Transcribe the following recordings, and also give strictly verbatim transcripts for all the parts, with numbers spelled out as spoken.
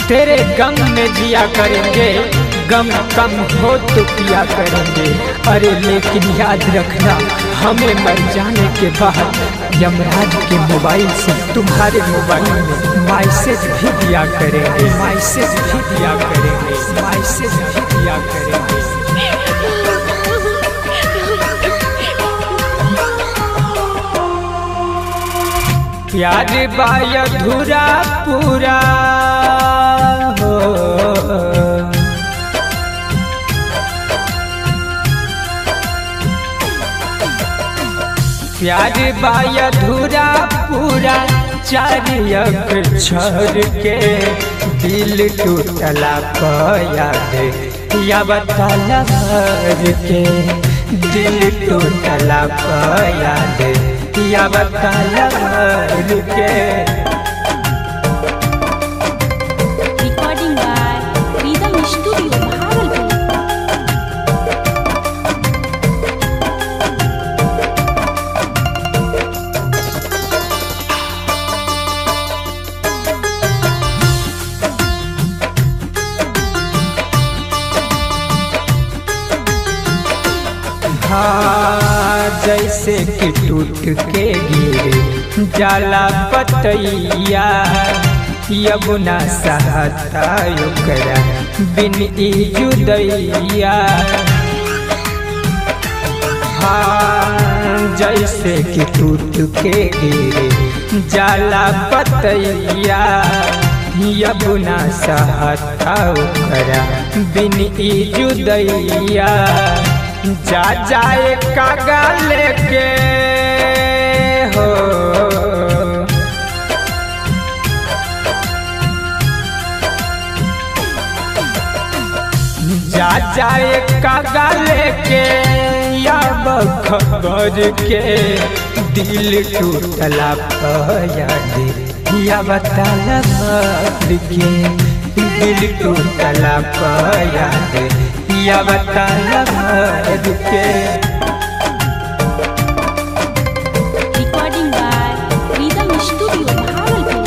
तेरे गम में जिया करेंगे, गम कम हो तो पिया करेंगे। अरे लेकिन याद रखना, हमें मर जाने के बाद यमराज के मोबाइल से तुम्हारे मोबाइल में मैसेज भी दिया करेंगे, मैसेज भी दिया करेंगे, मैसेज भी दिया करेंगे। प्यार बाय अधूरा पूरा हो, प्यार बाय अधूरा पूरा चार अक्षर के दिल टूटला याद या बताला भर के दिल टूटला याद या बताला भर के। Recording by Rhythm Studio Bhagalpur. हाँ जैसे कि टूट के गिरे जाला पतैया, यमुना सहता ओकरा बिन ई जुदैया। हाँ जैसे कि टूट के गिरे जाला पतैया, यमुना सहता ओकरा बिन ई जुदैया। जा जाए कागा लेके हो, जा जाए कागा लेके या खबर के दिल टूटला याद या बताला भर के दिल टूटला याद या बताला भर के। Recording by Rhythm Studio Bhagalpur.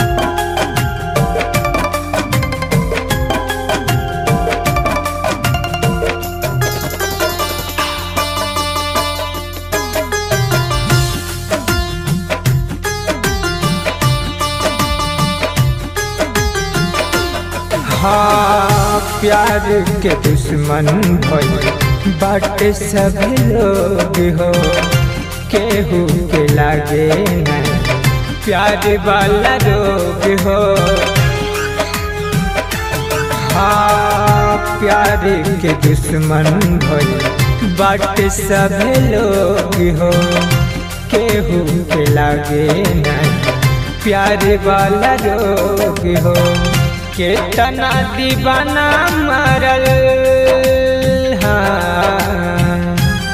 हाँ प्यार के दुश्मन भइल बाटे सभी लोग हो, केहू के लागे नहीं प्यार वाला रोग हो। हाँ प्यार के दुश्मन भइल बाटे सभी लोग हो, केहू के लागे नहीं प्यार वाला रोग हो। केतना दीवाना मरल हाँ,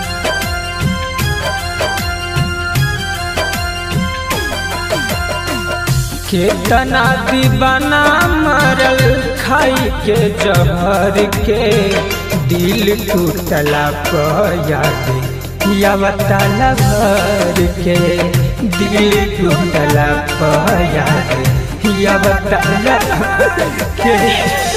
केतना दीवाना मरल खाई के जहर के दिल टूटला याद या बताला भर के दिल टूटला याद या बताला के।